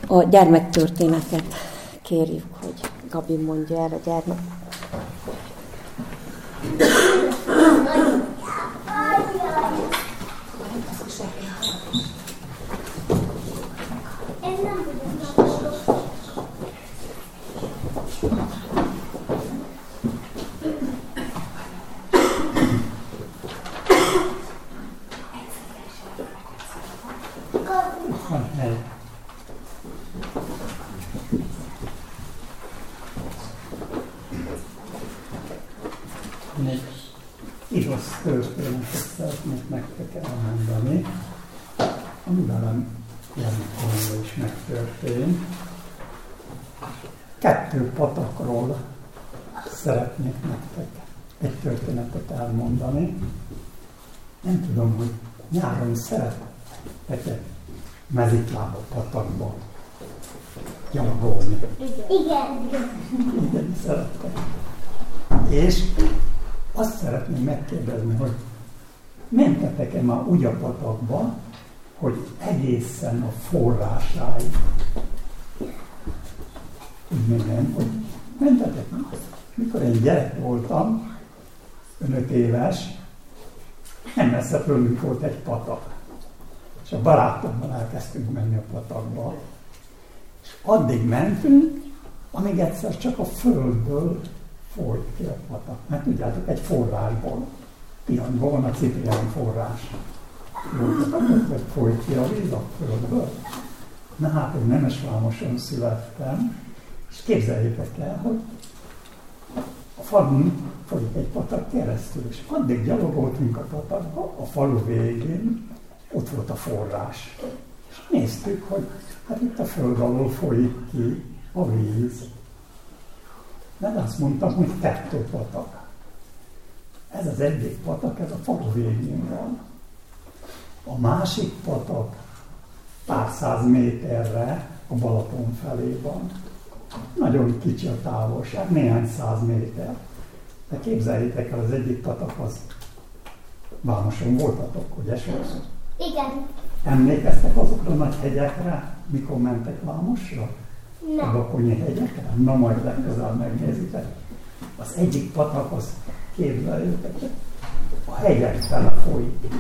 A gyermektörténetet kérjük, hogy Gabi mondja el a gyermek. Igaz történetet szeretnék nektek elmondani, ami velem gyermekkoromban is megtörtént. 2 patakról szeretnék nektek egy történetet elmondani. Nem tudom, hogy nyáron szerettek-e mezitlába patakba gyalogolni. Igen, szerettek. És azt szeretném megkérdezni, hogy mentetek-e már úgy a patakba, hogy egészen a forrásáig? Úgy mondom, hogy mentetek már. Mikor én gyerek voltam, 5 éves, nem messze fölünk volt egy patak. És a barátommal elkezdtünk menni a patakba. És addig mentünk, amíg egyszer csak a földből folyt ki a patak. Mert tudjátok, egy forrásból, Tihanban a Ciprián forrás. Hogy folyt ki a víz a földből. Na hát, én Nemesvámoson születtem, és képzeljétek el, hogy a falun folyik egy patak keresztül, és addig gyalogoltunk a patakba, a falu végén, ott volt a forrás. És néztük, hogy hát itt a föld alól folyik ki a víz. De azt mondtam, hogy 2 patak. Ez az egyik patak, ez a falu végén van. A másik patak pár 100 méterre a Balaton felé van. Nagyon kicsi a távolság, néhány 100 méter. De képzeljétek el, az egyik patak az Vámoson voltatok, ugye sokszor? Igen. Emlékeztek azokra a nagy hegyekre, mikor mentek Vámosra? Nem. A Bakonyi hegyekre? Na majd legközelebb megnézitek. Az egyik patak, az képzeljétek, a hegyek fele folyik.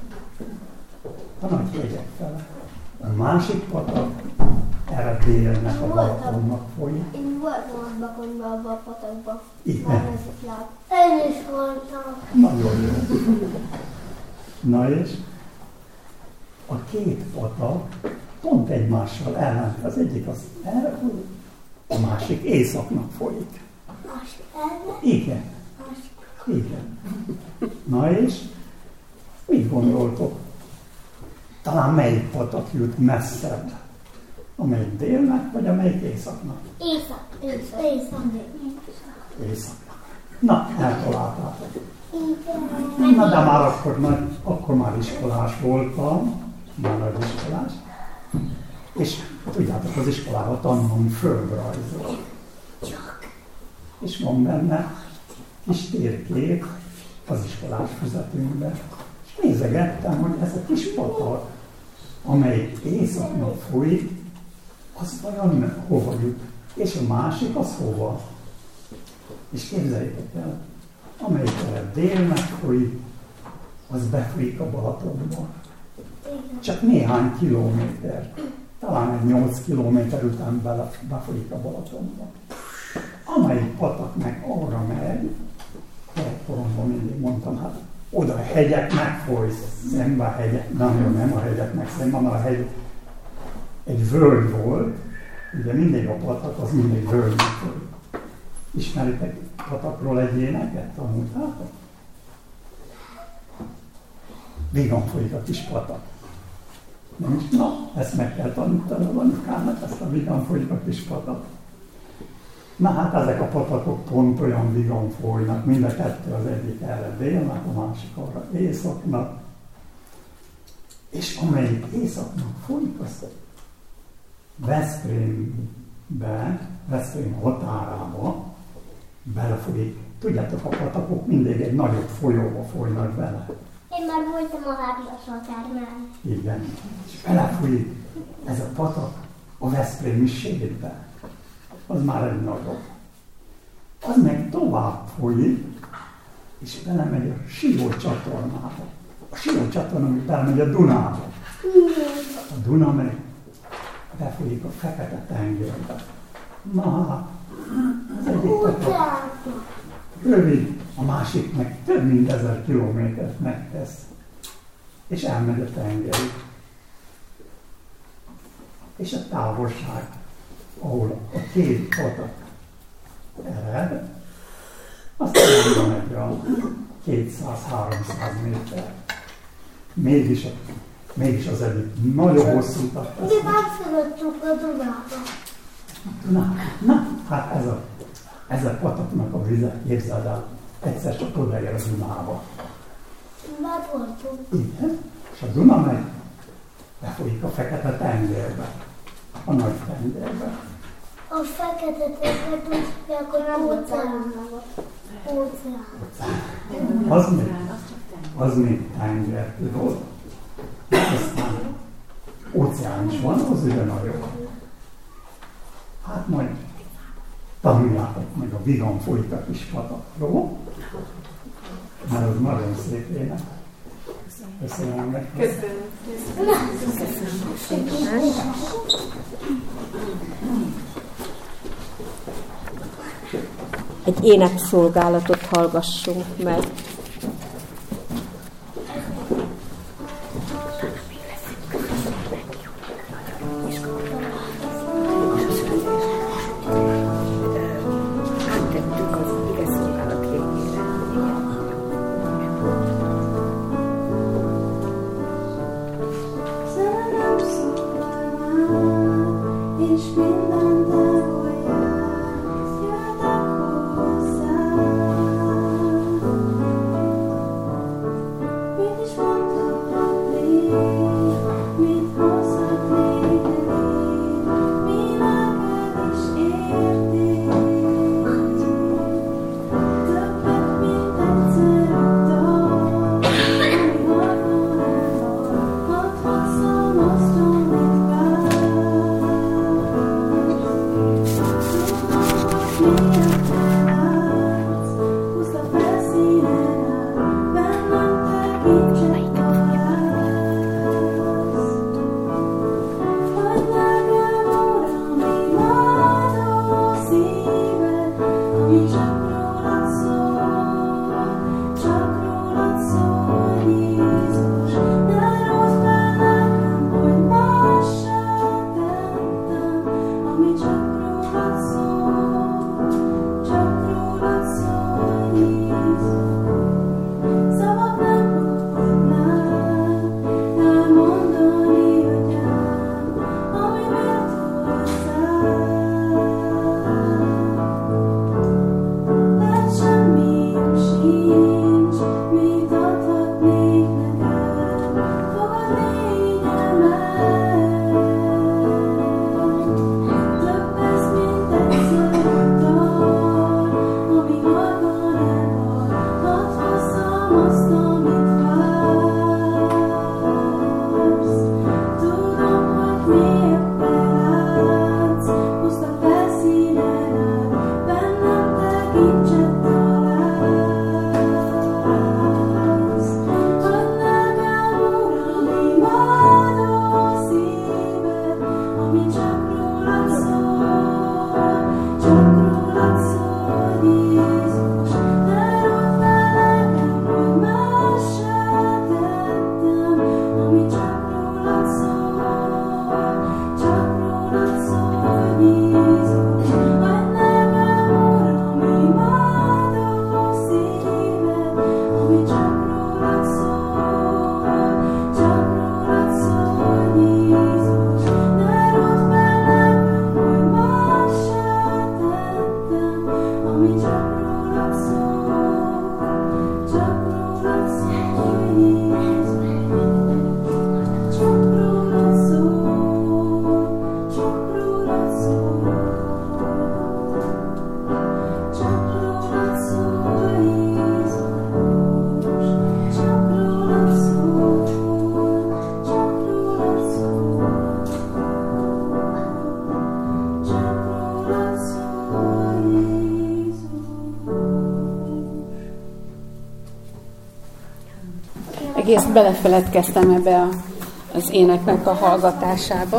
A nagy hegyek fele. A másik patak erre délnek a Balatonnak folyik. Én voltam a Bakonyban, abban a patakban. Igen. Én is voltam. Nagyon jó. Na és a 2 patak pont egymással ellent. Az egyik az erre folyik, a másik északnak folyik. Másik erre? Igen. Másik. Igen. Na és mit gondoltok? Talán melyik patak jut messzebb? Amelyik délnek, vagy amelyik északnak? Északnak. Na, eltaláltátok. Na, de már akkor már iskolás voltam, már nagy iskolás. És tudjátok, az iskolában tanulunk földrajzról. És van benne kis térkép az iskolás füzetünkben. És nézegettem, hogy ez a kis patak, amelyik északnak folyik, az vajon hova jut, és a másik az hova. És képzeljétek el, amelyik délnek folyik, az befolyik a Balatonba. Csak néhány kilométer, talán egy 8 kilométer után befolyik a Balatonba. Amelyik patak meg arra megy, gyerekkoromban mindig mondtam, hát oda a hegyeknek folyik, szembe a hegyek, nem a hegyeknek szemben, mert a hegy egy völgy volt, ugye mindig a patak az mindig völgynek folyik. Ismeritek patakról egy éneket, tanultátok? Vígan folyik a kis patak. Na, ezt meg kell tanítani az anyukának, ezt a vígan folyik a kis patak. Na hát ezek a patakok pont olyan vígan folynak, mind a 2, az egyik erre délnek, a másik arra északnak. És amelyik északnak folyik, az Veszprém határába belefolyik. Tudjátok, a patakok mindig egy nagyobb folyóba folynak bele. Én már voltam a 3-as határnál. Igen. És belefolyik ez a patak a veszprémi sétbe. Az már egy nagyobb. Az meg tovább folyik, és belemegy a Sió csatornába. A Sió csatorna, ami belemegy a Dunába. A Duna meg befolyik a Fekete-tengerbe. Na hát, az egyik patak rövid, a másik meg több mint 1000 kilométert megtesz, és elmegy a tengerig. És a távolság, ahol a két patak ered, azt mondom egy a 200-300 méter. Mégis az egyik nagyon hosszú utat tesz. Mi átfölöttük a Dunába. Na, hát ez a pataknak a vize, képzeld el, egyszer csak odaér a Dunába. Már voltunk. Igen, és a Duna meg befolyik a Fekete-tengerbe, a nagy tengerbe. A Fekete-tenger tudják, hogy nem óceán. Az még tenger, tudod? Aztán óceán is van, az ugye nagyon. Hát majd tanuljátok meg a Vigan folyik a kis patakról, mert az nagyon szép ének. Köszönöm nektek. Egy énekszolgálatot hallgassunk meg. egész belefeledkeztem ebbe az éneknek a hallgatásába.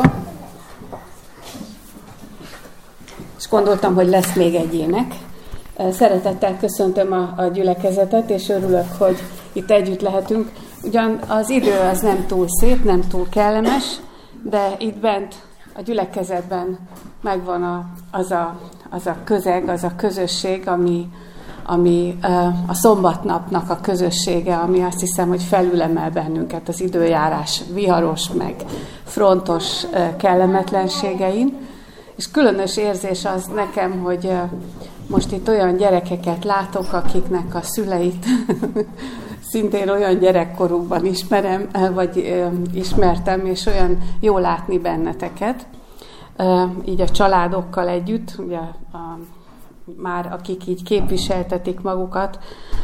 És gondoltam, hogy lesz még egy ének. Szeretettel köszöntöm a gyülekezetet, és örülök, hogy itt együtt lehetünk. Ugyan az idő az nem túl szép, nem túl kellemes, de itt bent a gyülekezetben megvan az a közeg, az a közösség, ami a szombatnapnak a közössége, ami azt hiszem, hogy felülemel bennünket az időjárás viharos, meg frontos kellemetlenségein. És különös érzés az nekem, hogy most itt olyan gyerekeket látok, akiknek a szüleit szintén olyan gyerekkorukban ismertem, és olyan jó látni benneteket, így a családokkal együtt, ugye már akik így képviseltetik magukat.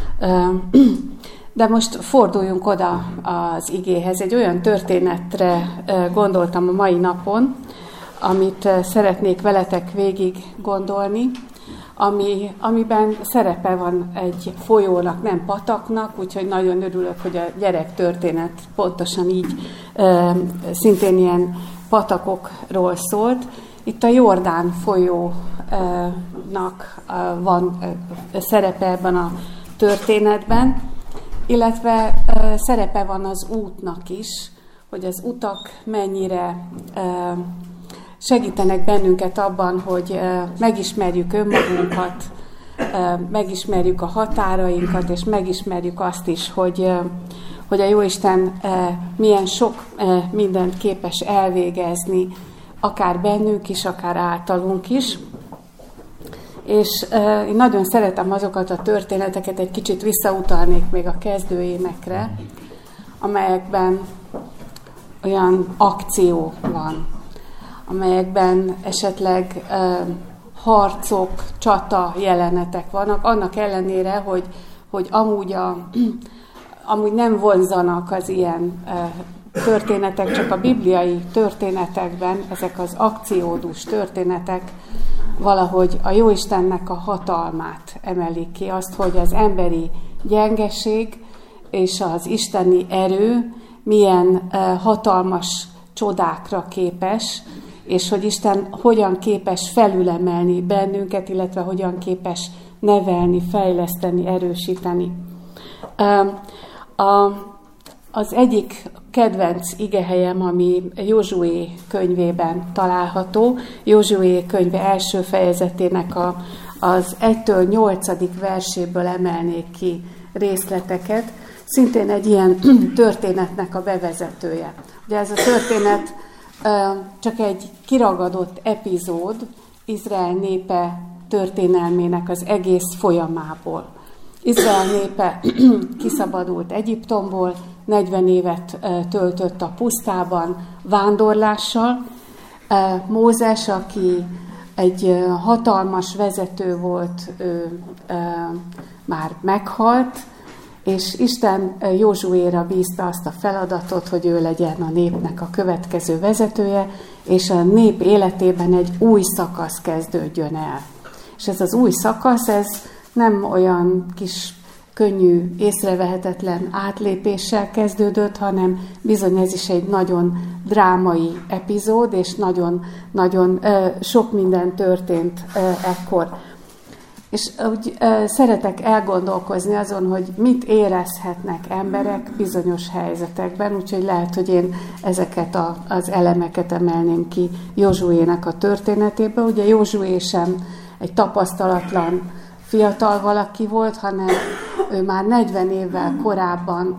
De most forduljunk oda az igéhez. Egy olyan történetre gondoltam a mai napon, amit szeretnék veletek végig gondolni, amiben szerepe van egy folyónak, nem pataknak, úgyhogy nagyon örülök, hogy a gyerektörténet pontosan így szintén ilyen patakokról szólt. Itt a Jordán folyónak van szerepe ebben a történetben, illetve szerepe van az útnak is, hogy az utak mennyire segítenek bennünket abban, hogy megismerjük önmagunkat, megismerjük a határainkat, és megismerjük azt is, hogy a Jóisten milyen sok mindent képes elvégezni, akár bennünk is, akár általunk is. És én nagyon szeretem azokat a történeteket, egy kicsit visszautalnék még a kezdőénekre, amelyekben olyan akció van, amelyekben esetleg harcok, csata jelenetek vannak, annak ellenére, hogy amúgy nem vonzanak az ilyen történetek, csak a bibliai történetekben ezek az akciódús történetek valahogy a Jóistennek a hatalmát emelik ki, azt, hogy az emberi gyengeség és az isteni erő milyen hatalmas csodákra képes, és hogy Isten hogyan képes felülemelni bennünket, illetve hogyan képes nevelni, fejleszteni, erősíteni. Az egyik kedvenc igehelyem, ami Józsué könyvében található, Józsué könyve első fejezetének az 1-től 8. verséből emelnék ki részleteket, szintén egy ilyen történetnek a bevezetője. Ugye ez a történet csak egy kiragadott epizód Izrael népe történelmének az egész folyamából. Izrael népe kiszabadult Egyiptomból, 40 évet töltött a pusztában vándorlással. Mózes, aki egy hatalmas vezető volt, már meghalt, és Isten Józsuéra bízta azt a feladatot, hogy ő legyen a népnek a következő vezetője, és a nép életében egy új szakasz kezdődjön el. És ez az új szakasz, ez nem olyan kis könnyű, észrevehetetlen átlépéssel kezdődött, hanem bizony ez is egy nagyon drámai epizód, és nagyon sok minden történt ekkor. És úgy szeretek elgondolkozni azon, hogy mit érezhetnek emberek bizonyos helyzetekben, úgyhogy lehet, hogy én ezeket az elemeket emelném ki Józsuének a történetébe. Ugye Józsué sem egy tapasztalatlan fiatal valaki volt, hanem ő már 40 évvel korábban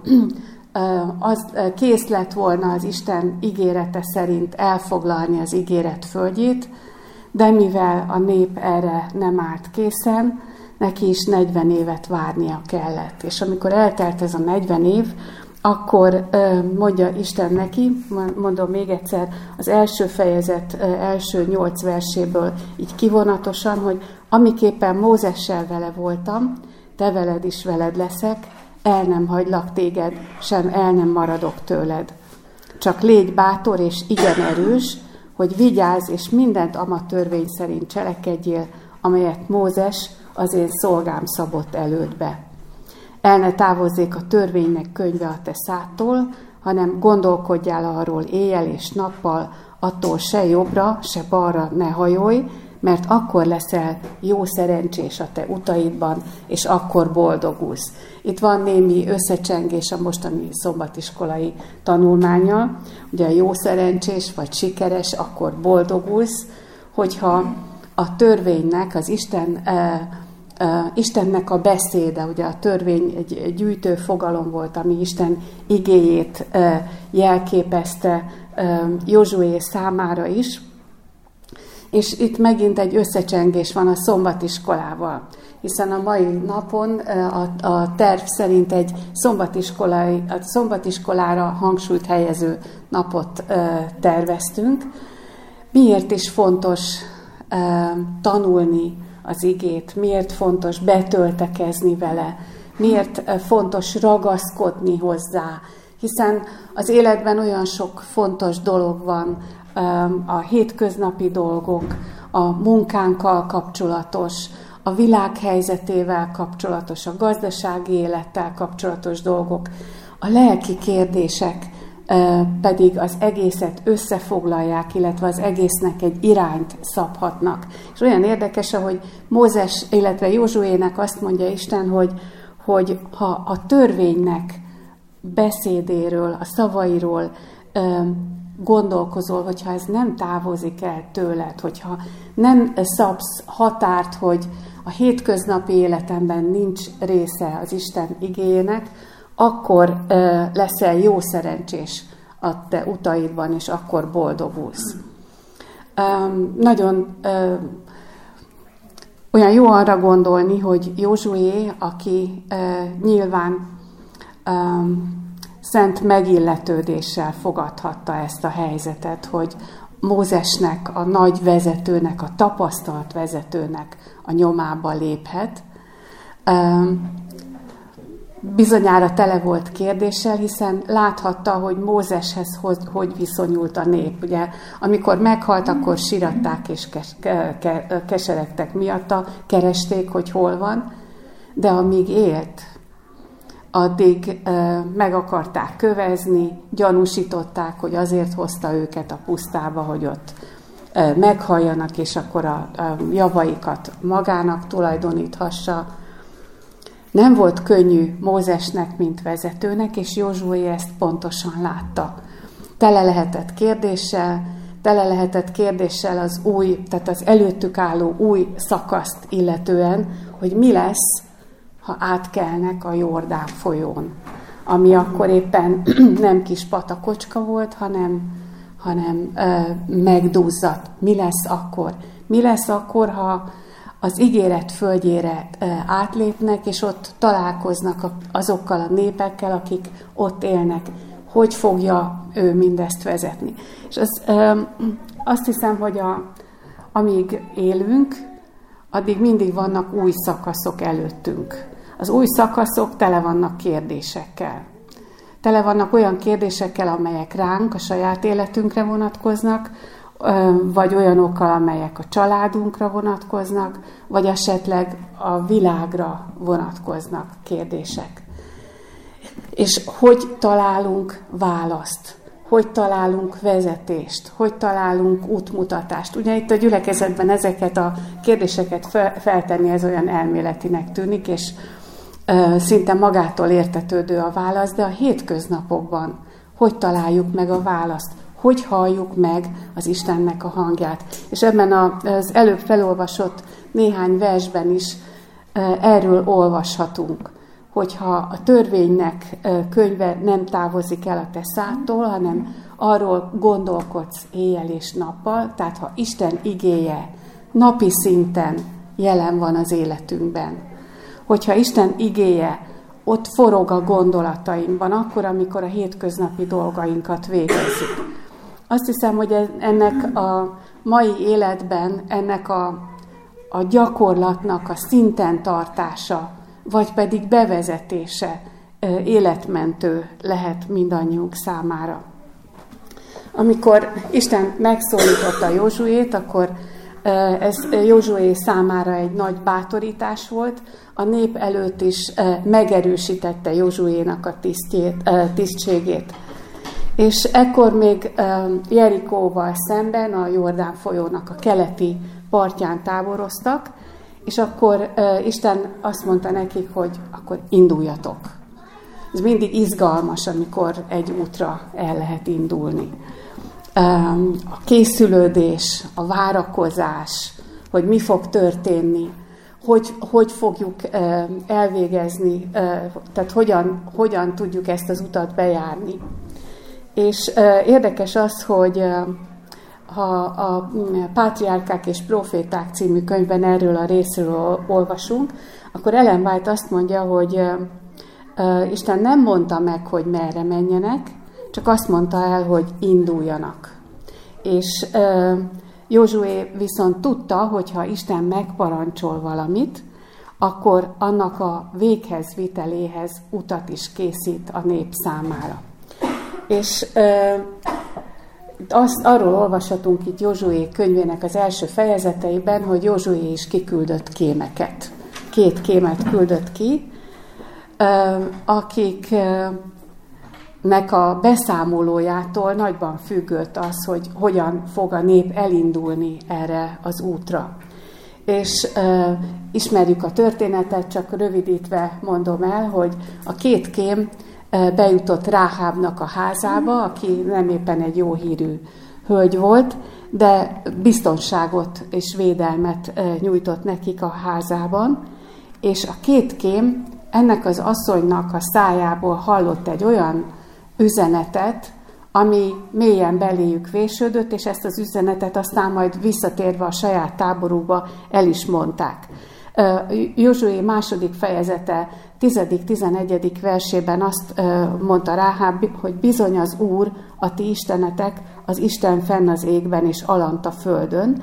kész lett volna az Isten ígérete szerint elfoglalni az ígéret földjét, de mivel a nép erre nem állt készen, neki is 40 évet várnia kellett. És amikor eltelt ez a 40 év, akkor mondja Isten neki, mondom még egyszer, az első fejezet első 8 verséből így kivonatosan, hogy amiképpen Mózessel vele voltam, te veled is veled leszek, el nem hagylak téged, sem el nem maradok tőled. Csak légy bátor és igen erős, hogy vigyázz és mindent ama törvény szerint cselekedjél, amelyet Mózes az én szolgám szabott elődbe. el ne távozzék a törvénynek könyve a te szádtól, hanem gondolkodjál arról éjjel és nappal, attól se jobbra, se balra ne hajolj, mert akkor leszel jó szerencsés a te utaidban, és akkor boldogulsz. Itt van némi összecsengés a mostani szombatiskolai tanulmánnyal, ugye a jó szerencsés vagy sikeres, akkor boldogulsz, hogyha a törvénynek, az Istennek a beszéde, ugye a törvény egy gyűjtő fogalom volt, ami Isten igéjét jelképezte Józsué számára is, és itt megint egy összecsengés van a szombatiskolával, hiszen a mai napon a terv szerint egy szombatiskolára hangsúlyt helyező napot terveztünk. Miért is fontos tanulni az igét, miért fontos betöltekezni vele, miért fontos ragaszkodni hozzá, hiszen az életben olyan sok fontos dolog van, a hétköznapi dolgok, a munkánkkal kapcsolatos, a világ helyzetével kapcsolatos, a gazdasági élettel kapcsolatos dolgok, a lelki kérdések pedig az egészet összefoglalják, illetve az egésznek egy irányt szabhatnak. És olyan érdekes, ahogy Mózes, illetve Józsuének azt mondja Isten, hogy ha a törvénynek beszédéről, a szavairól gondolkozol, hogyha ez nem távozik el tőled, hogyha nem szabsz határt, hogy a hétköznapi életemben nincs része az Isten igéjének, akkor leszel jó szerencsés a te utaidban, és akkor boldogulsz. Nagyon olyan jó arra gondolni, hogy Józsué, aki nyilván szent megilletődéssel fogadhatta ezt a helyzetet, hogy Mózesnek, a nagy vezetőnek, a tapasztalt vezetőnek a nyomába léphet. Bizonyára tele volt kérdéssel, hiszen láthatta, hogy Mózeshez hogy viszonyult a nép. Ugye, amikor meghalt, akkor síratták és keseregtek miatta, keresték, hogy hol van, de amíg élt, addig meg akarták kövezni, gyanúsították, hogy azért hozta őket a pusztába, hogy ott meghalljanak, és akkor a javaikat magának tulajdoníthassa. Nem volt könnyű Mózesnek, mint vezetőnek, és Józsué ezt pontosan látta. Tele lehetett kérdéssel az új, tehát az előttük álló új szakaszt illetően, hogy mi lesz, ha átkelnek a Jordán folyón, ami akkor éppen nem kis patakocska volt, hanem megduzzadt. Mi lesz akkor? Mi lesz akkor, ha az ígéret földjére átlépnek, és ott találkoznak azokkal a népekkel, akik ott élnek? Hogy fogja ő mindezt vezetni? És azt hiszem, hogy amíg élünk, addig mindig vannak új szakaszok előttünk. Az új szakaszok tele vannak kérdésekkel. Tele vannak olyan kérdésekkel, amelyek ránk, a saját életünkre vonatkoznak, vagy olyanokkal, amelyek a családunkra vonatkoznak, vagy esetleg a világra vonatkoznak kérdések. És hogy találunk választ? Hogy találunk vezetést? Hogy találunk útmutatást? Ugye itt a gyülekezetben ezeket a kérdéseket feltenni, ez olyan elméletinek tűnik, és szinte magától értetődő a válasz, de a hétköznapokban hogy találjuk meg a választ? Hogy halljuk meg az Istennek a hangját? És ebben az előbb felolvasott néhány versben is erről olvashatunk, hogyha a törvénynek könyve nem távozik el a te szádtól, hanem arról gondolkodsz éjjel és nappal, tehát ha Isten igéje napi szinten jelen van az életünkben, hogyha Isten igéje ott forog a gondolatainkban, akkor, amikor a hétköznapi dolgainkat végezzük. Azt hiszem, hogy ennek a mai életben, ennek a gyakorlatnak a szinten tartása, vagy pedig bevezetése életmentő lehet mindannyiunk számára. Amikor Isten megszólította Józsuét, akkor ez Józsué számára egy nagy bátorítás volt, a nép előtt is megerősítette Józsuénak a tisztségét. És ekkor még Jerikóval szemben a Jordán folyónak a keleti partján táboroztak, és akkor Isten azt mondta nekik, hogy akkor induljatok. Ez mindig izgalmas, amikor egy útra el lehet indulni. A készülődés, a várakozás, hogy mi fog történni, hogy fogjuk elvégezni, tehát hogyan tudjuk ezt az utat bejárni. És érdekes az, hogy ha a Pátriárkák és Proféták című könyvben erről a részről olvasunk, akkor Ellen White azt mondja, hogy Isten nem mondta meg, hogy merre menjenek, csak azt mondta el, hogy induljanak. És Józsué viszont tudta, hogy ha Isten megparancsol valamit, akkor annak a véghez viteléhez utat is készít a nép számára. És arról olvashatunk itt Józsué könyvének az első fejezeteiben, hogy Józsué is kiküldött kémeket. 2 kémet küldött ki, akiknek a beszámolójától nagyban függött az, hogy hogyan fog a nép elindulni erre az útra. És ismerjük a történetet, csak rövidítve mondom el, hogy a 2 kém bejutott Ráhábnak a házába, aki nem éppen egy jó hírű hölgy volt, de biztonságot és védelmet nyújtott nekik a házában, és a 2 kém ennek az asszonynak a szájából hallott egy olyan üzenetet, ami mélyen beléjük vésődött, és ezt az üzenetet aztán majd visszatérve a saját táborukba el is mondták. Józsué 2. fejezete 10.-11. versében azt mondta Ráháb, hogy bizony az Úr, a ti istenetek, az Isten fenn az égben és alant a földön,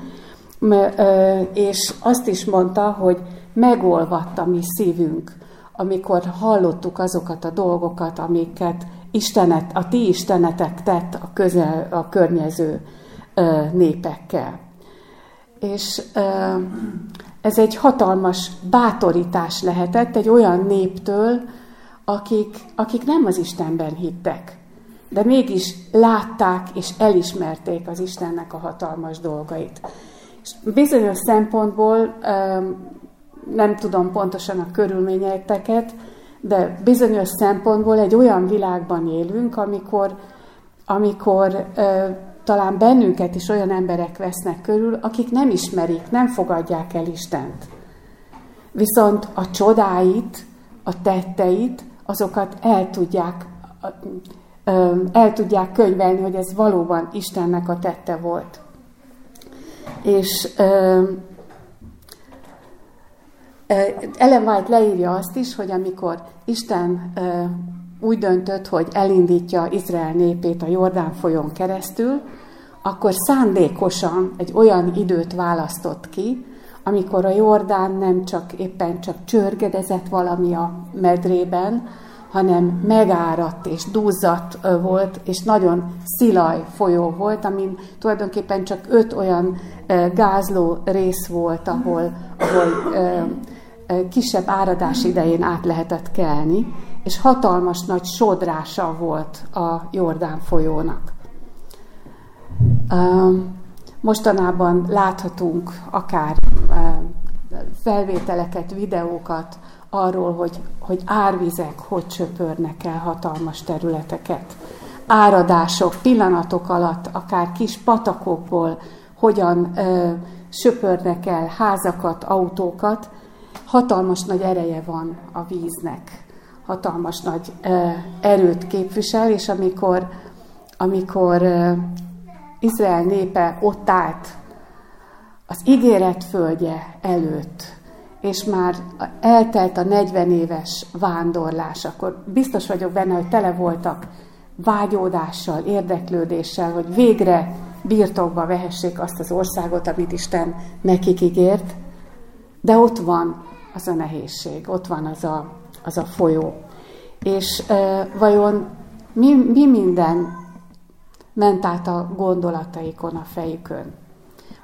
és azt is mondta, hogy megolvadt a mi szívünk, amikor hallottuk azokat a dolgokat, amiket a ti istenetek tett a környező népekkel. És ez egy hatalmas bátorítás lehetett egy olyan néptől, akik nem az Istenben hittek, de mégis látták és elismerték az Istennek a hatalmas dolgait. És bizonyos szempontból, nem tudom pontosan a körülményeket, de bizonyos szempontból egy olyan világban élünk, amikor talán bennünket is olyan emberek vesznek körül, akik nem ismerik, nem fogadják el Istent. Viszont a csodáit, a tetteit, azokat el tudják könyvelni, hogy ez valóban Istennek a tette volt. És Ellen White leírja azt is, hogy amikor Isten úgy döntött, hogy elindítja Izrael népét a Jordán folyón keresztül, akkor szándékosan egy olyan időt választott ki, amikor a Jordán nem csak éppen csak csörgedezett valami a medrében, hanem megáradt és duzzadt volt, és nagyon szilaj folyó volt, amin tulajdonképpen csak 5 olyan gázló rész volt, ahol kisebb áradás idején át lehetett kelni, és hatalmas nagy sodrása volt a Jordán folyónak. Mostanában láthatunk akár felvételeket, videókat arról, hogy árvizek hogy söpörnek el hatalmas területeket. Áradások, pillanatok alatt, akár kis patakokból hogyan söpörnek el házakat, autókat. Hatalmas nagy ereje van a víznek, hatalmas nagy erőt képvisel, és amikor Izrael népe ott állt az ígéret földje előtt, és már eltelt a 40 éves vándorlás, akkor biztos vagyok benne, hogy tele voltak vágyódással, érdeklődéssel, hogy végre birtokba vehessék azt az országot, amit Isten nekik ígért, de ott van az a nehézség, ott van az a folyó. És vajon mi minden ment át a gondolataikon, a fejükön?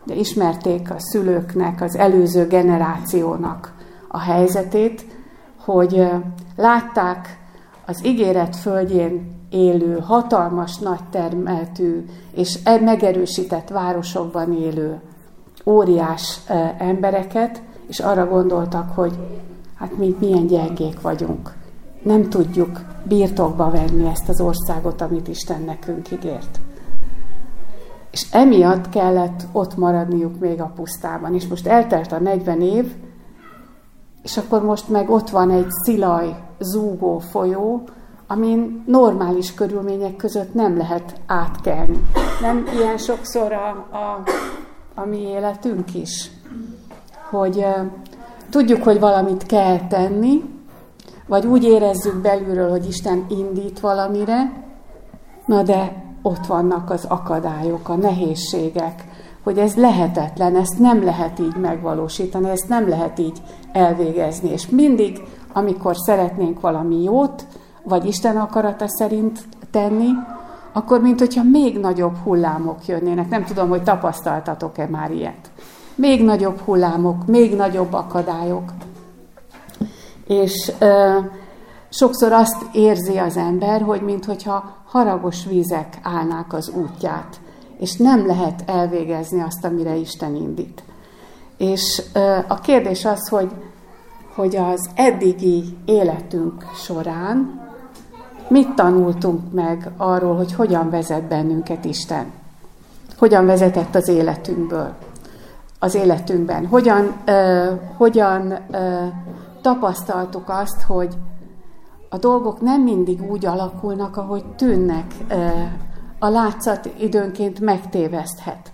de ismerték a szülőknek, az előző generációnak a helyzetét, hogy látták az ígéret földjén élő, hatalmas, nagy termeltű és megerősített városokban élő óriás embereket, és arra gondoltak, hogy hát mi milyen gyengék vagyunk. Nem tudjuk birtokba venni ezt az országot, amit Isten nekünk ígért. És emiatt kellett ott maradniuk még a pusztában. És most eltelt a 40 év, és akkor most meg ott van egy szilaj, zúgó folyó, amin normális körülmények között nem lehet átkelni. Nem ilyen sokszor a mi életünk is, hogy tudjuk, hogy valamit kell tenni, vagy úgy érezzük belülről, hogy Isten indít valamire, na de ott vannak az akadályok, a nehézségek, hogy ez lehetetlen, ezt nem lehet így megvalósítani, ezt nem lehet így elvégezni. És mindig, amikor szeretnénk valami jót, vagy Isten akarata szerint tenni, akkor minthogyha még nagyobb hullámok jönnének. Nem tudom, hogy tapasztaltatok-e már ilyet. Még nagyobb hullámok, még nagyobb akadályok. És sokszor azt érzi az ember, hogy minthogyha haragos vizek állnák az útját, és nem lehet elvégezni azt, amire Isten indít. És a kérdés az, hogy az eddigi életünk során mit tanultunk meg arról, hogy hogyan vezet bennünket Isten? Hogyan vezetett az életünkben? Hogyan tapasztaltuk azt, hogy a dolgok nem mindig úgy alakulnak, ahogy tűnnek. A látszat időnként megtéveszthet.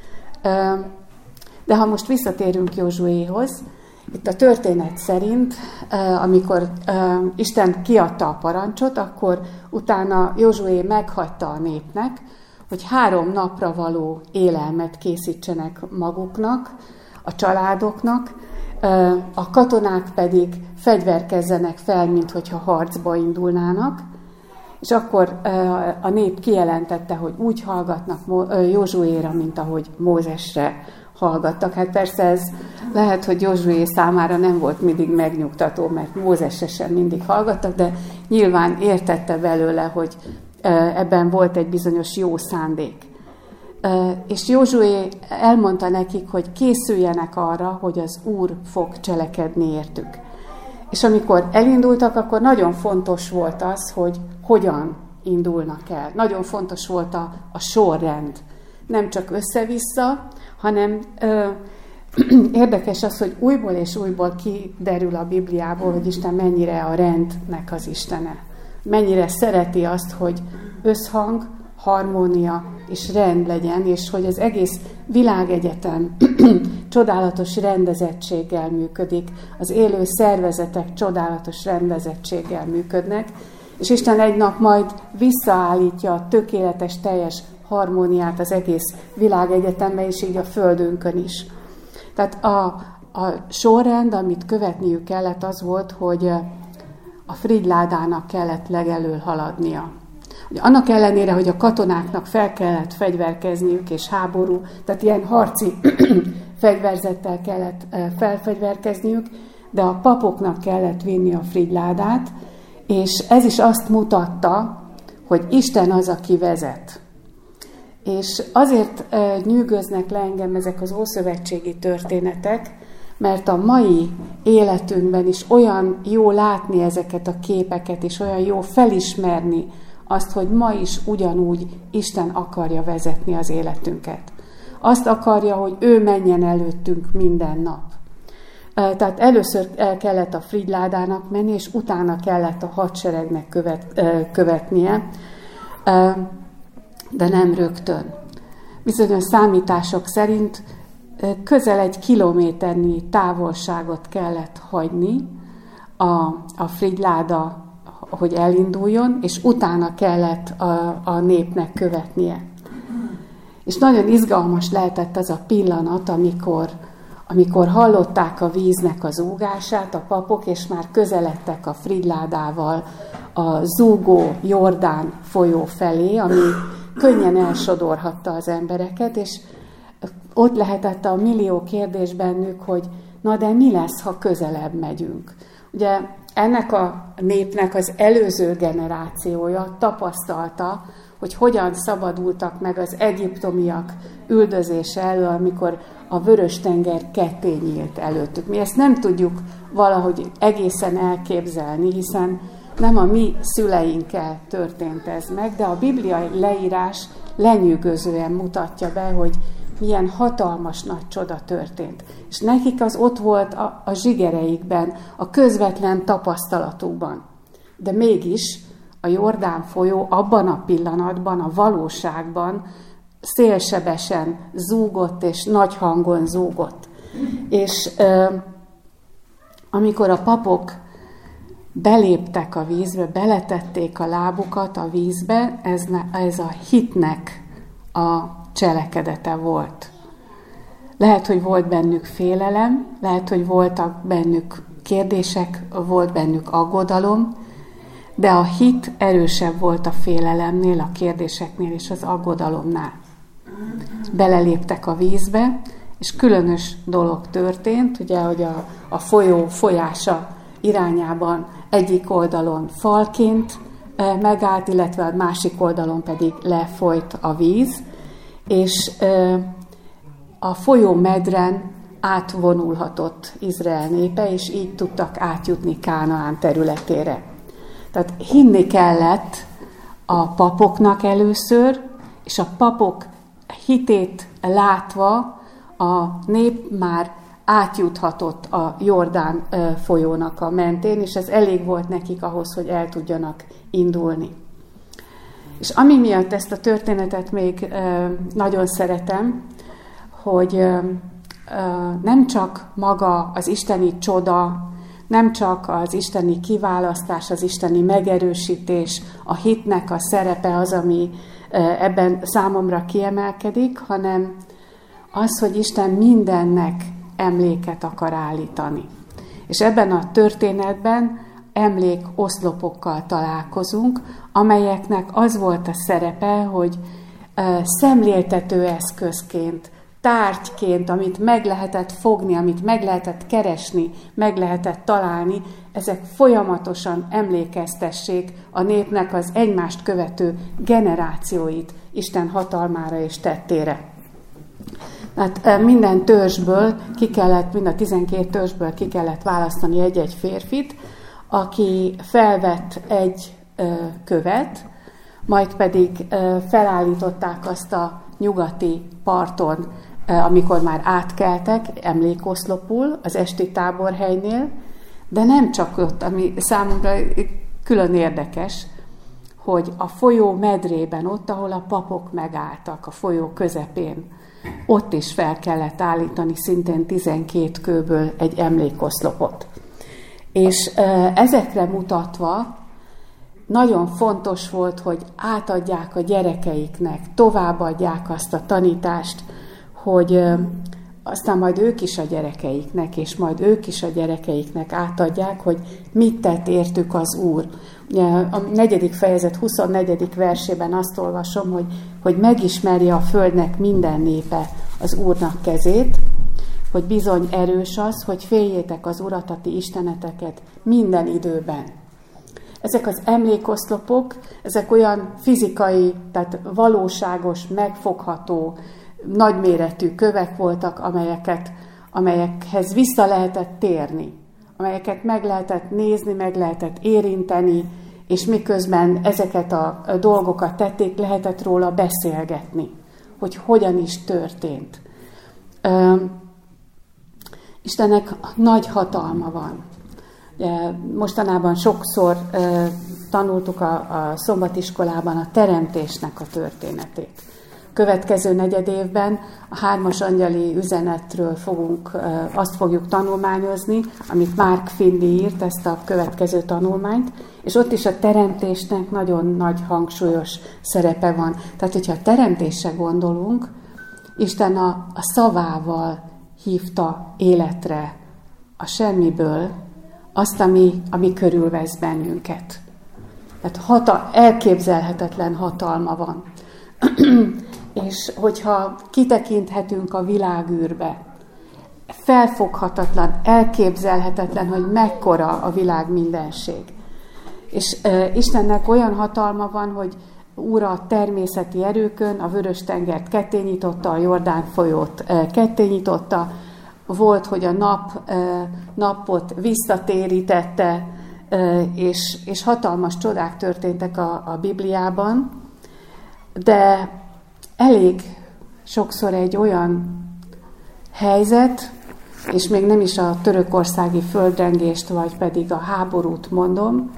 De ha most visszatérünk Józsuéhoz, itt a történet szerint, amikor Isten kiadta a parancsot, akkor utána Józsué meghagyta a népnek, hogy 3 napra való élelmet készítsenek maguknak, a családoknak, a katonák pedig fegyverkezzenek fel, minthogyha harcba indulnának, és akkor a nép kijelentette, hogy úgy hallgatnak Józsuéra, mint ahogy Mózesre hallgattak. Hát persze ez lehet, hogy Józsué számára nem volt mindig megnyugtató, mert Mózesre sem mindig hallgattak, de nyilván értette belőle, hogy ebben volt egy bizonyos jó szándék. És Józsué elmondta nekik, hogy készüljenek arra, hogy az Úr fog cselekedni értük. És amikor elindultak, akkor nagyon fontos volt az, hogy hogyan indulnak el. Nagyon fontos volt a sorrend. Nem csak össze-vissza, hanem érdekes az, hogy újból és újból kiderül a Bibliából, hogy Isten mennyire a rendnek az Istene. Mennyire szereti azt, hogy összhang, harmónia és rend legyen, és hogy az egész világegyetem csodálatos rendezettséggel működik, az élő szervezetek csodálatos rendezettséggel működnek, és Isten egy nap majd visszaállítja a tökéletes, teljes harmóniát az egész világegyetemben, és így a Földünkön is. Tehát a sorrend, amit követniük kellett, az volt, hogy a frigyládának kellett legelől haladnia. Annak ellenére, hogy a katonáknak fel kellett fegyverkezniük, és háború, tehát ilyen harci fegyverzettel kellett felfegyverkezniük, de a papoknak kellett vinni a frigyládát, és ez is azt mutatta, hogy Isten az, aki vezet. És azért nyűgöznek le engem ezek az ószövetségi történetek, mert a mai életünkben is olyan jó látni ezeket a képeket, és olyan jó felismerni azt, hogy ma is ugyanúgy Isten akarja vezetni az életünket. Azt akarja, hogy ő menjen előttünk minden nap. Tehát először el kellett a frigyládának menni, és utána kellett a hadseregnek követnie, de nem rögtön. Bizonyos számítások szerint közel 1 kilométernyi távolságot kellett hagyni a frigyláda, hogy elinduljon, és utána kellett a népnek követnie. És nagyon izgalmas lehetett az a pillanat, amikor hallották a víznek az zúgását a papok, és már közeledtek a frigyládával a zúgó Jordán folyó felé, ami könnyen elsodorhatta az embereket, és ott lehetett a millió kérdés bennük, hogy na de mi lesz, ha közelebb megyünk. Ugye ennek a népnek az előző generációja tapasztalta, hogy hogyan szabadultak meg az egyiptomiak üldözése elől, amikor a Vörös-tenger ketté nyílt előttük. Mi ezt nem tudjuk valahogy egészen elképzelni, hiszen nem a mi szüleinkkel történt ez meg, de a bibliai leírás lenyűgözően mutatja be, hogy milyen hatalmas nagy csoda történt. És nekik az ott volt a zsigereikben, a közvetlen tapasztalatukban. De mégis a Jordán folyó abban a pillanatban, a valóságban szélsebesen zúgott és nagy hangon zúgott. És amikor a papok beléptek a vízbe, beletették a lábukat a vízbe, ez a hitnek a cselekedete volt. Lehet, hogy volt bennük félelem, lehet, hogy voltak bennük kérdések, volt bennük aggodalom, de a hit erősebb volt a félelemnél, a kérdéseknél és az aggodalomnál. Beleléptek a vízbe, és különös dolog történt, ugye, hogy a folyó folyása irányában egyik oldalon falként megállt, illetve a másik oldalon pedig lefolyt a víz, és a folyó medren átvonulhatott Izrael népe, és így tudtak átjutni Kánaán területére. Tehát hinni kellett a papoknak először, és a papok hitét látva a nép már átjuthatott a Jordán folyónak a mentén, és ez elég volt nekik ahhoz, hogy el tudjanak indulni. És ami miatt ezt a történetet még nagyon szeretem, hogy nem csak maga az isteni csoda, nem csak az isteni kiválasztás, az isteni megerősítés, a hitnek a szerepe az, ami ebben számomra kiemelkedik, hanem az, hogy Isten mindennek emléket akar állítani. És ebben a történetben emlékoszlopokkal találkozunk, amelyeknek az volt a szerepe, hogy szemléltető eszközként, tárgyként, amit meg lehetett fogni, amit meg lehetett keresni, meg lehetett találni, ezek folyamatosan emlékeztessék a népnek az egymást követő generációit Isten hatalmára és tettére. Hát minden törzsből mind a 12 törzsből ki kellett választani egy-egy férfit, aki felvett egy követ, majd pedig felállították azt a nyugati parton, amikor már átkeltek emlékoszlopul az esti táborhelynél, de nem csak ott, ami számomra külön érdekes, hogy a folyó medrében, ott, ahol a papok megálltak, a folyó közepén, ott is fel kellett állítani szintén 12 kőből egy emlékoszlopot. És ezekre mutatva nagyon fontos volt, hogy átadják a gyerekeiknek, továbbadják azt a tanítást, hogy aztán majd ők is a gyerekeiknek, és majd ők is a gyerekeiknek átadják, hogy mit tett értük az Úr. A 4. fejezet 24. versében azt olvasom, hogy megismerje a földnek minden népe az Úrnak kezét, hogy bizony erős az, hogy féljétek az Urat, a ti isteneteket minden időben. Ezek az emlékoszlopok, ezek olyan fizikai, tehát valóságos, megfogható, nagyméretű kövek voltak, amelyekhez vissza lehetett térni, amelyeket meg lehetett nézni, meg lehetett érinteni, és miközben ezeket a dolgokat tették, lehetett róla beszélgetni, hogy hogyan is történt. Istennek nagy hatalma van. Mostanában sokszor tanultuk a szombatiskolában a teremtésnek a történetét. Következő negyedévben a 3. angyali üzenetről azt fogjuk tanulmányozni, amit Mark Finley írt, ezt a következő tanulmányt, és ott is a teremtésnek nagyon nagy hangsúlyos szerepe van. Tehát, hogyha a teremtésre gondolunk, Isten a szavával hívta életre a semmiből azt, ami körülvesz bennünket. Tehát elképzelhetetlen hatalma van. és hogyha kitekinthetünk a világűrbe, felfoghatatlan, elképzelhetetlen, hogy mekkora a világ mindenség. És Istennek olyan hatalma van, hogy Úr a természeti erőkön a Vörös-tengert kettényitotta, a Jordán folyót kettényitotta, volt, hogy a napot visszatérítette, és hatalmas csodák történtek a Bibliában, de elég sokszor egy olyan helyzet, és még nem is a törökországi földrengést, vagy pedig a háborút mondom,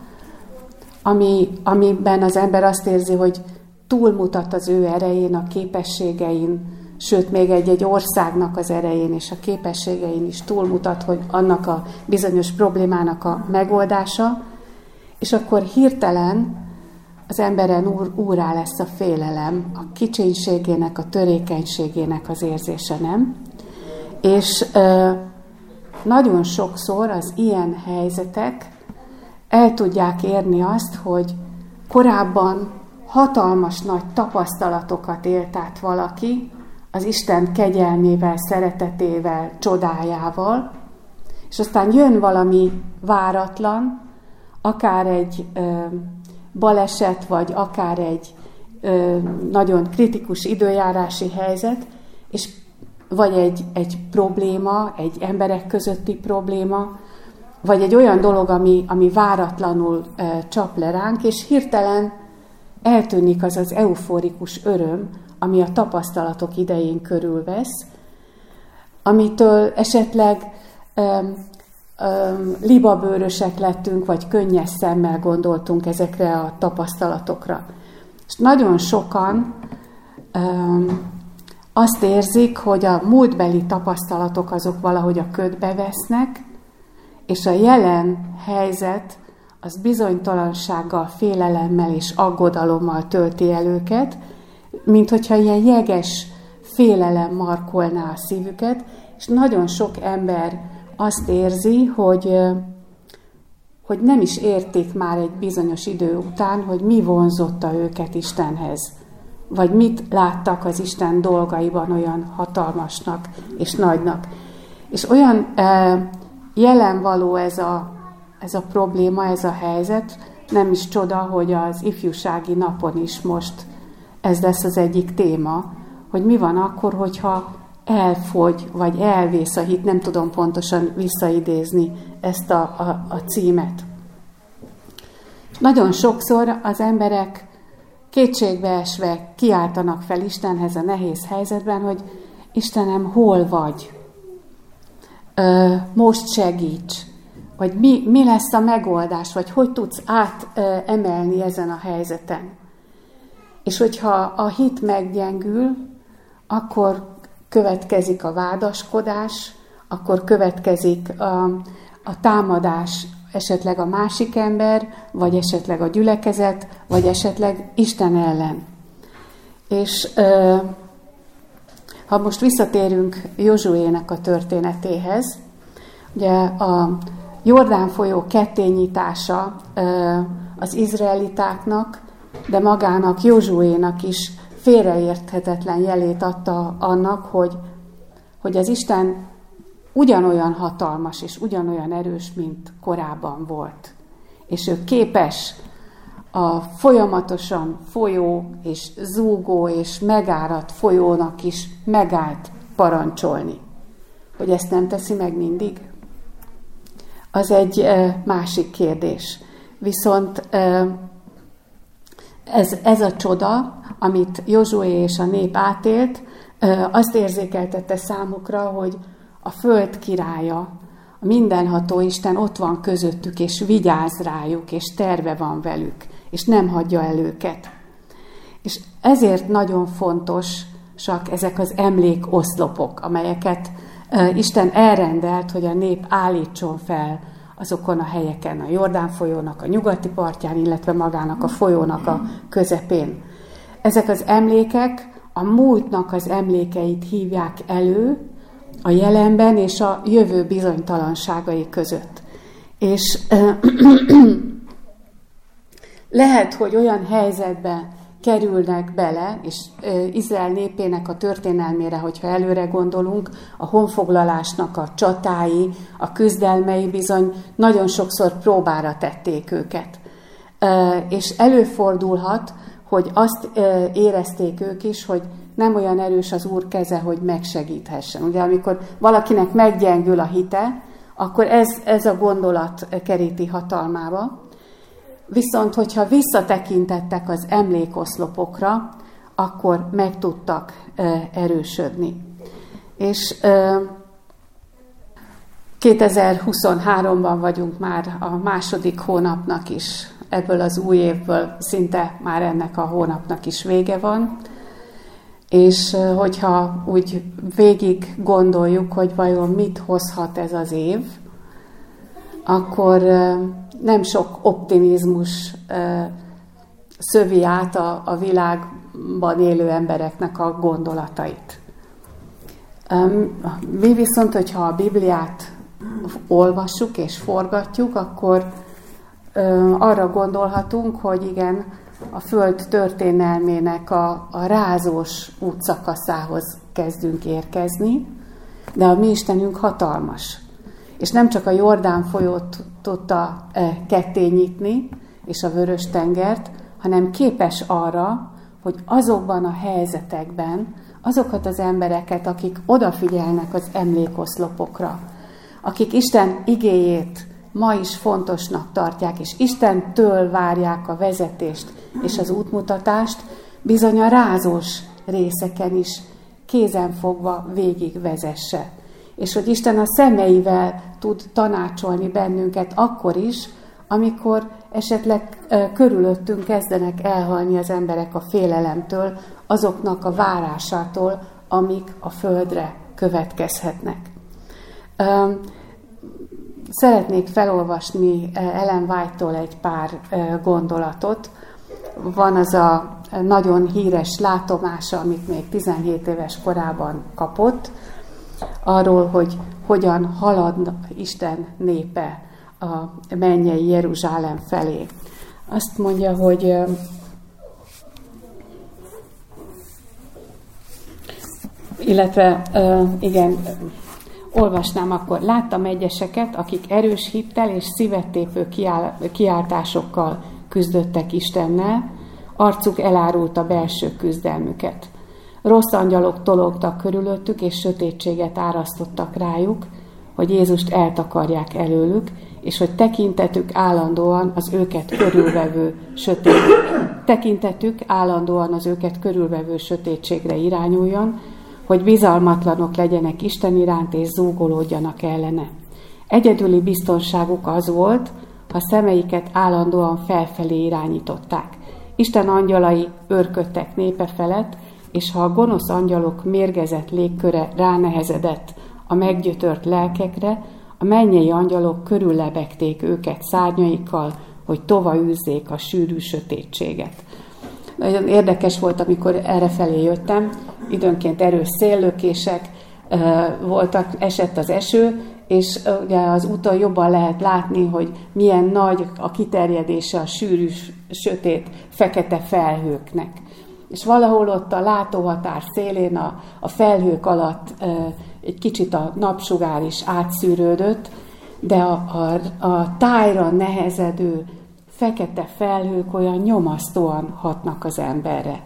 amiben az ember azt érzi, hogy túlmutat az ő erején, a képességein, sőt, még egy országnak az erején és a képességein is túlmutat, hogy annak a bizonyos problémának a megoldása, és akkor hirtelen az emberen úrrá lesz a félelem, a kicsinségének, a törékenységének az érzése, nem? És nagyon sokszor az ilyen helyzetek el tudják érni azt, hogy korábban hatalmas nagy tapasztalatokat élt át valaki, az Isten kegyelmével, szeretetével, csodájával, és aztán jön valami váratlan, akár egy baleset, vagy akár egy nagyon kritikus időjárási helyzet, és vagy egy probléma, egy emberek közötti probléma, vagy egy olyan dolog, ami váratlanul csap le ránk, és hirtelen eltűnik az euforikus öröm, ami a tapasztalatok idején körülvesz, amitől esetleg libabőrösek lettünk, vagy könnyes szemmel gondoltunk ezekre a tapasztalatokra. És nagyon sokan azt érzik, hogy a múltbeli tapasztalatok azok valahogy a ködbe vesznek, és a jelen helyzet az bizonytalansággal, félelemmel és aggodalommal tölti el őket, mint hogyha ilyen jeges félelem markolná a szívüket, és nagyon sok ember azt érzi, hogy nem is értik már egy bizonyos idő után, hogy mi vonzotta őket Istenhez, vagy mit láttak az Isten dolgaiban olyan hatalmasnak és nagynak. És olyan jelenvaló ez a probléma, ez a helyzet, nem is csoda, hogy az ifjúsági napon is most ez lesz az egyik téma, hogy mi van akkor, hogyha elfogy, vagy elvész a hit, nem tudom pontosan visszaidézni ezt a címet. Nagyon sokszor az emberek kétségbeesve kiáltanak fel Istenhez a nehéz helyzetben, hogy Istenem, hol vagy? Most segíts! Vagy mi lesz a megoldás? Vagy hogy tudsz átemelni ezen a helyzeten? És hogyha a hit meggyengül, akkor következik a vádaskodás, akkor következik a támadás, esetleg a másik ember, vagy esetleg a gyülekezet, vagy esetleg Isten ellen. És ha most visszatérünk Józsuének a történetéhez, ugye a Jordán folyó kettényitása az izraelitáknak, de magának Józsuénak is félreérthetetlen jelét adta annak, hogy az Isten ugyanolyan hatalmas és ugyanolyan erős, mint korábban volt. És ő képes a folyamatosan folyó és zúgó és megáradt folyónak is megállt parancsolni. Hogy ezt nem teszi meg mindig? Az egy másik kérdés. Viszont ez a csoda, amit Józsué és a nép átélt, azt érzékeltette számukra, hogy a föld királya, a mindenható Isten ott van közöttük, és vigyáz rájuk, és terve van velük, és nem hagyja el őket. És ezért nagyon fontosak ezek az emlékoszlopok, amelyeket Isten elrendelt, hogy a nép állítson fel azokon a helyeken, a Jordán folyónak a nyugati partján, illetve magának a folyónak a közepén. Ezek az emlékek a múltnak az emlékeit hívják elő a jelenben és a jövő bizonytalanságai között. És lehet, hogy olyan helyzetbe kerülnek bele, és Izrael népének a történelmére, hogyha előre gondolunk, a honfoglalásnak a csatái, a küzdelmei bizony nagyon sokszor próbára tették őket. És előfordulhat, hogy azt érezték ők is, hogy nem olyan erős az Úr keze, hogy megsegíthessen. Ugye amikor valakinek meggyengül a hite, akkor ez a gondolat keríti hatalmába. Viszont, hogyha visszatekintettek az emlékoszlopokra, akkor meg tudtak erősödni. És 2023-ban vagyunk már a második hónapnak is, ebből az új évből szinte már ennek a hónapnak is vége van. És hogyha úgy végig gondoljuk, hogy vajon mit hozhat ez az év, akkor nem sok optimizmus szövi át a világban élő embereknek a gondolatait. Mi viszont, hogyha a Bibliát olvassuk és forgatjuk, akkor arra gondolhatunk, hogy igen, a Föld történelmének a rázós útszakaszához kezdünk érkezni, de a mi Istenünk hatalmas. És nem csak a Jordán folyót tudta ketté nyitni, és a Vörös-tengert, hanem képes arra, hogy azokban a helyzetekben azokat az embereket, akik odafigyelnek az emlékoszlopokra, akik Isten igéjét ma is fontosnak tartják, és Istentől várják a vezetést és az útmutatást, bizony a rázós részeken is kézenfogva végig vezesse. És hogy Isten a szemeivel tud tanácsolni bennünket akkor is, amikor esetleg körülöttünk kezdenek elhalni az emberek a félelemtől, azoknak a várásától, amik a földre következhetnek. Szeretnék felolvasni Ellen White-tól egy pár gondolatot. Van az a nagyon híres látomása, amit még 17 éves korában kapott, arról, hogy hogyan halad Isten népe a mennyei Jeruzsálem felé. Azt mondja, hogy olvasnám akkor. Láttam egyeseket, akik erős hittel és szívettépő kiáltásokkal küzdöttek Istennel, arcuk elárulta belső küzdelmüket. Rossz angyalok tologtak körülöttük, és sötétséget árasztottak rájuk, hogy Jézust eltakarják előlük, és hogy tekintetük állandóan az őket körülvevő sötétségre irányuljon, hogy bizalmatlanok legyenek Isten iránt, és zúgolódjanak ellene. Egyedüli biztonságuk az volt, ha szemeiket állandóan felfelé irányították. Isten angyalai őrködtek népe felett, és ha a gonosz angyalok mérgezett légköre ránehezedett a meggyötört lelkekre, a mennyei angyalok körüllebegték őket szárnyaikkal, hogy tovaűzzék a sűrű sötétséget. Nagyon érdekes volt, amikor errefelé jöttem, időnként erős széllökések voltak, esett az eső, és ugye az úton jobban lehet látni, hogy milyen nagy a kiterjedése a sűrű, sötét, fekete felhőknek. És valahol ott a látóhatár szélén, a felhők alatt egy kicsit a napsugár is átszűrődött, de a tájra nehezedő fekete felhők olyan nyomasztóan hatnak az emberre.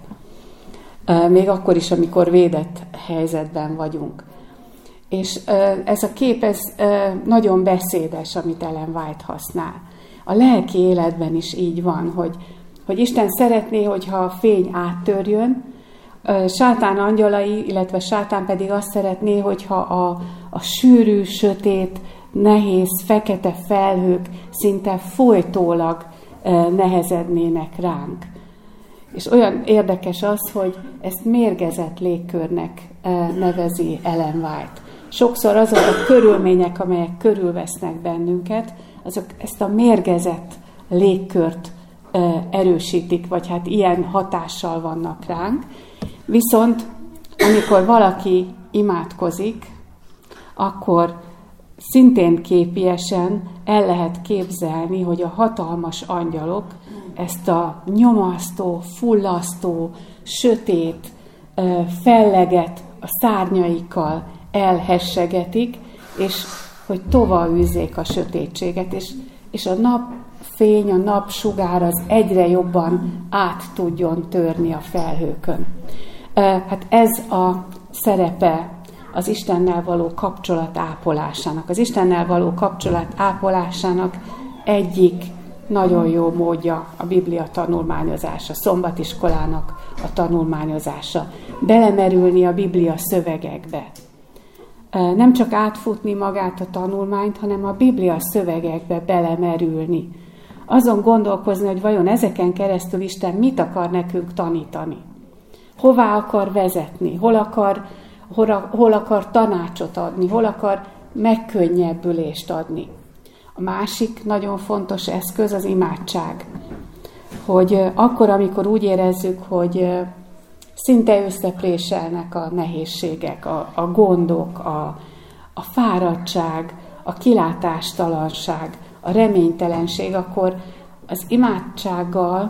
Még akkor is, amikor védett helyzetben vagyunk. És ez a kép, ez nagyon beszédes, amit Ellen White használ. A lelki életben is így van, hogy Isten szeretné, hogyha a fény áttörjön, Sátán angyalai, illetve Sátán pedig azt szeretné, hogyha a sűrű, sötét, nehéz, fekete felhők szinte folytólag nehezednének ránk. És olyan érdekes az, hogy ezt mérgezett légkörnek nevezi Ellen White. Sokszor azok a körülmények, amelyek körülvesznek bennünket, azok ezt a mérgezett légkört erősítik, vagy hát ilyen hatással vannak ránk. Viszont amikor valaki imádkozik, akkor szintén képiesen el lehet képzelni, hogy a hatalmas angyalok ezt a nyomasztó, fullasztó, sötét felleget a szárnyaikkal elhessegetik, és hogy tovaűzzék a sötétséget, és a napfény, a napsugár az egyre jobban át tudjon törni a felhőkön. Hát ez a szerepe az Istennel való kapcsolat ápolásának. Az Istennel való kapcsolat ápolásának egyik nagyon jó módja a Biblia tanulmányozása, szombatiskolának a tanulmányozása. Belemerülni a Biblia szövegekbe. Nem csak átfutni magát a tanulmányt, hanem a Biblia szövegekbe belemerülni. Azon gondolkozni, hogy vajon ezeken keresztül Isten mit akar nekünk tanítani. Hová akar vezetni, hol akar tanácsot adni, hol akar megkönnyebbülést adni. A másik nagyon fontos eszköz az imádság. Hogy akkor, amikor úgy érezzük, hogy szinte összepréselnek a nehézségek, a gondok, a fáradtság, a kilátástalanság, a reménytelenség, akkor az imádsággal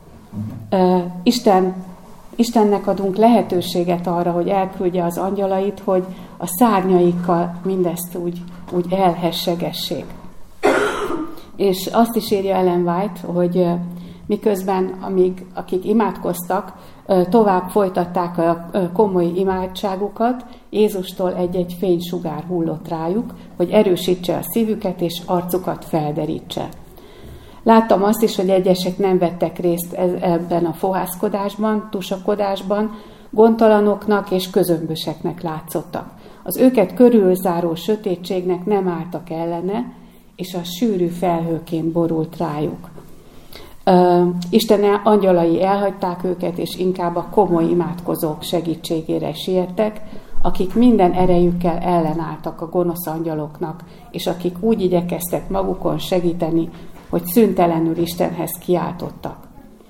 Istennek adunk lehetőséget arra, hogy elküldje az angyalait, hogy a szárnyaikkal mindezt úgy elhessegessék. És azt is írja Ellen White, hogy miközben akik imádkoztak, tovább folytatták a komoly imádságukat, Jézustól egy-egy fénysugár hullott rájuk, hogy erősítse a szívüket és arcukat felderítse. Láttam azt is, hogy egyesek nem vettek részt ebben a fohászkodásban, tusakodásban, gondtalanoknak és közömböseknek látszottak. Az őket körülzáró sötétségnek nem álltak ellene, és a sűrű felhőként borult rájuk. Isten angyalai elhagyták őket, és inkább a komoly imádkozók segítségére siettek, akik minden erejükkel ellenálltak a gonosz angyaloknak, és akik úgy igyekeztek magukon segíteni, hogy szüntelenül Istenhez kiáltottak.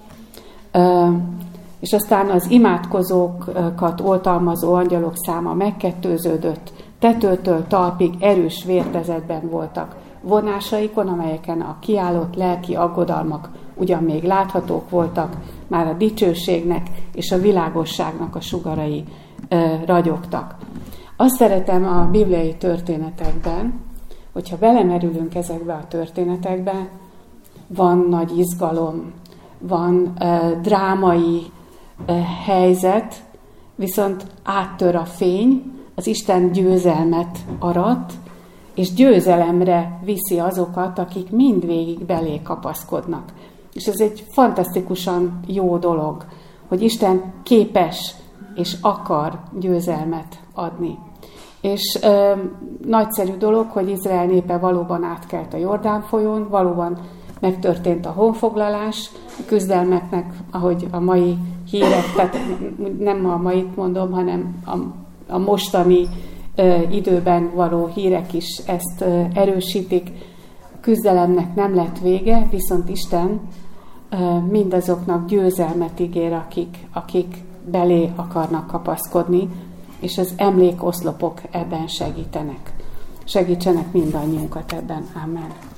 És aztán az imádkozókat oltalmazó angyalok száma megkettőződött, tetőtől talpig erős vértezetben voltak vonásaikon, amelyeken a kiállott lelki aggodalmak ugyan még láthatók voltak, már a dicsőségnek és a világosságnak a sugarai ragyogtak. Azt szeretem a bibliai történetekben, hogyha belemerülünk ezekbe a történetekbe, van nagy izgalom, van drámai helyzet, viszont áttör a fény, az Isten győzelmet arat, és győzelemre viszi azokat, akik mindvégig belé kapaszkodnak. És ez egy fantasztikusan jó dolog, hogy Isten képes és akar győzelmet adni. És nagyszerű dolog, hogy Izrael népe valóban átkelt a Jordán folyón, valóban megtörtént a honfoglalás, a küzdelmeknek, ahogy a mai hírek, tehát nem a mait mondom, hanem a mostani időben való hírek is ezt erősítik. A küzdelemnek nem lett vége, viszont Isten mindazoknak győzelmet ígér, akik belé akarnak kapaszkodni, és az emlékoszlopok ebben segítenek. Segítsenek mindannyiunkat ebben. Amen.